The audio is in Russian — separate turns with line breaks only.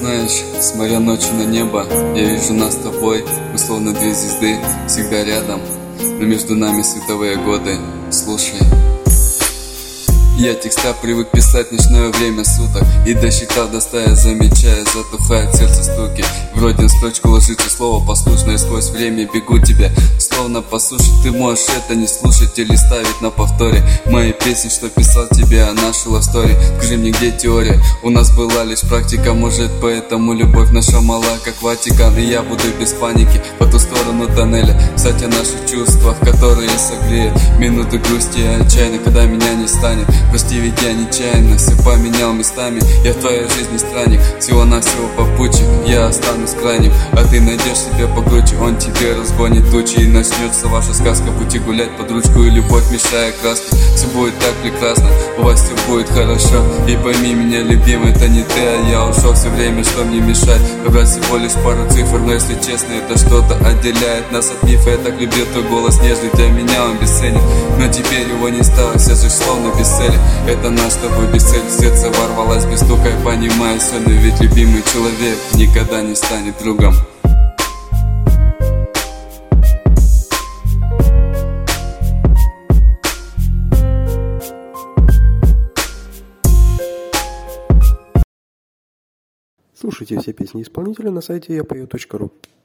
Знаешь, смотря ночью на небо, я вижу нас с тобой. Мы словно две звезды, всегда рядом, но между нами световые годы. Слушай, я текста привык писать в ночное время суток, и досчитав до 100 я замечаю, затухает сердце стуки. Вроде на строчку ложится слово послушное, сквозь время бегу тебя, словно по суше. Ты можешь это не слушать или ставить на повторе мои песни, что писал тебе о нашей лавстори. Скажи мне, где теория? У нас была лишь практика, может поэтому любовь наша мала, как Ватикан. И я буду без паники по ту сторону тоннеля, кстати, о наших чувствах, которые согреют минуты грусти и отчаяния, когда меня не станет. Прости, ведь я нечаянно все поменял местами. Я в твоей жизни странник, всего-навсего попутчик. Я останусь крайним, а ты найдешь себе покруче. Он тебе разгонит тучи, и начнется ваша сказка. Пути гулять под ручку, и любовь мешая краски. Все будет так прекрасно, у вас все будет хорошо. И пойми меня, любимый, это не ты, а я ушел. Все время, что мне мешает выбрать всего лишь пару цифр. Но если честно, это что-то отделяет нас от мифа. Я так любил твой голос нежный, для меня он бесценен, но теперь его не стало, вся жизнь словно без цели. Это наш с тобой без цели, сердце ворвалось без стука. Я понимаю все, но ведь любимый человек никогда не станет другом.
Слушайте все песни исполнителя на сайте yapою.ru.